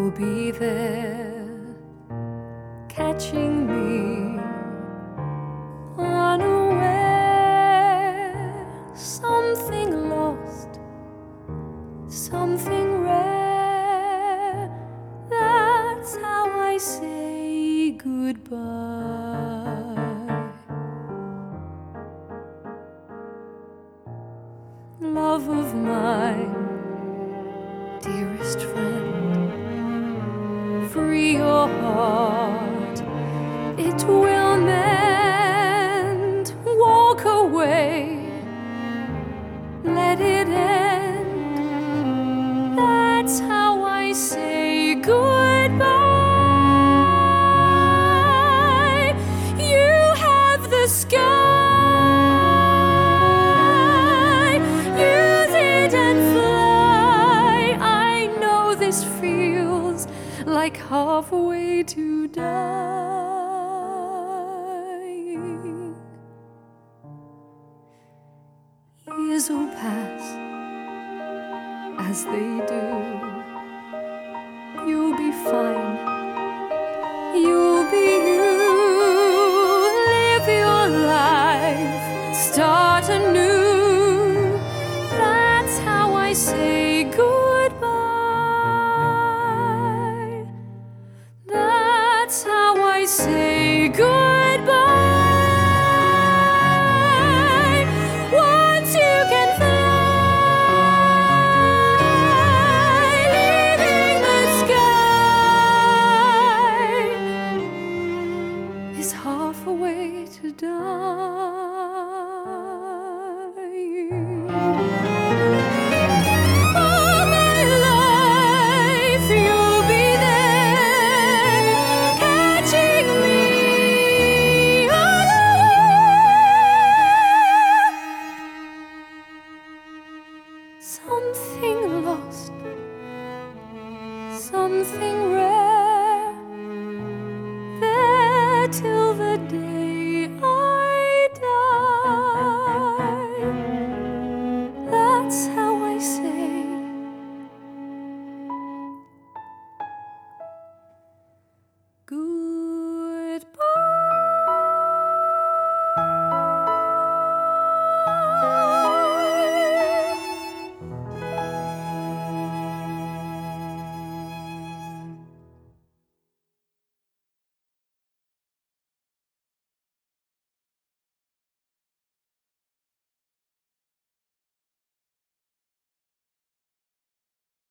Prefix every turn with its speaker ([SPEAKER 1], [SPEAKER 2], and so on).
[SPEAKER 1] you'll be there, catching me unaware. Something lost, something rare. That's how I say goodbye. Love of mine, dearest friend, free your heart, it will mend. Walk away, let it end. That's how I say goodbye. You have the sky, like halfway to dying. Years will pass as they do. You'll be fine, you'll be you. Live your life, start anew. That's how I say goodbye. That's how I say goodbye. Once you can fly, leaving the sky is half a way to die. Something lost, something rare, there till the day